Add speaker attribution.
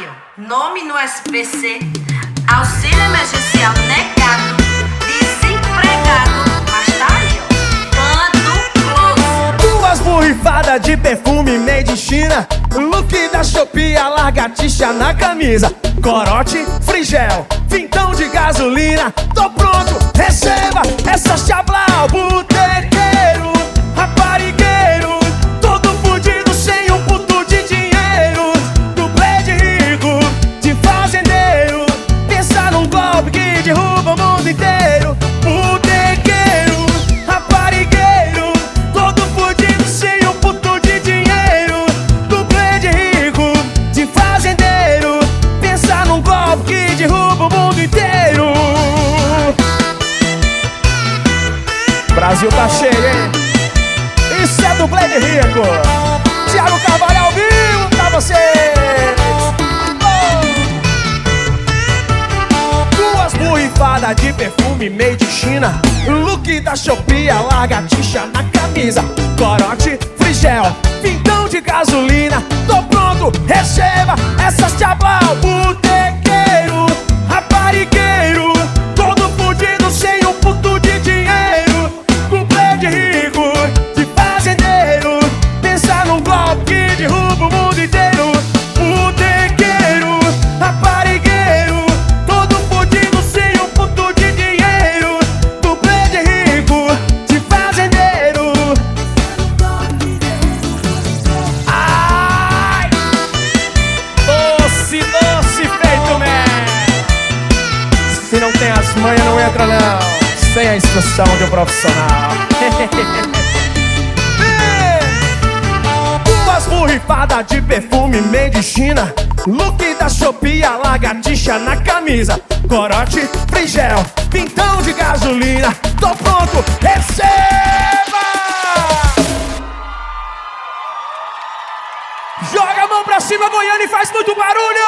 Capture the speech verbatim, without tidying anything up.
Speaker 1: aí, ó. Nome no S P C, auxílio emergencial negado, desempregado, mas tá aí, ó. Tanto close.
Speaker 2: Duas borrifadas de perfume made in China, look da Shopee, a lagartixa na camisa, corote, frigel, vintão de gasolina. Tô pronto, receba essa chablau. Botequeiro, raparigueiro, todo fudido sem um puto de dinheiro, dublê de rico, de fazendeiro, pensa num golpe que derruba o mundo inteiro. Botequeiro, raparigueiro, todo fudido sem um puto de dinheiro, dublê de rico, de fazendeiro, pensa num golpe que derruba o mundo inteiro. Brasil tá cheio, hein? Isso é dublê de rico. Thiago Carvalho ao vivo pra vocês. Oh! Duas borrifadas de perfume made in China, look da Shopee, a lagartixa na camisa, corote, frigel, vintão de gasolina. Tô pronto, receba essa chablau. Botequeiro, raparigueiro, todo fudido sem um puto de dinheiro, dublê de rico, de fazendeiro, pensa num golpe que derruba o mundo inteiro. Botequeiro, raparigueiro, todo fudido sem um puto de dinheiro, dublê de rico, de fazendeiro. Ai! Doce, doce feito, man! Se não tem as manhas, não entra não. Sem a instrução de um profissional. Duas borrifadas de perfume made in China, look da Shopee, a lagartixa na camisa, corote, frigel, vintão de gasolina. Tô pronto, receba! Joga a mão pra cima, Goiânia, e faz muito barulho!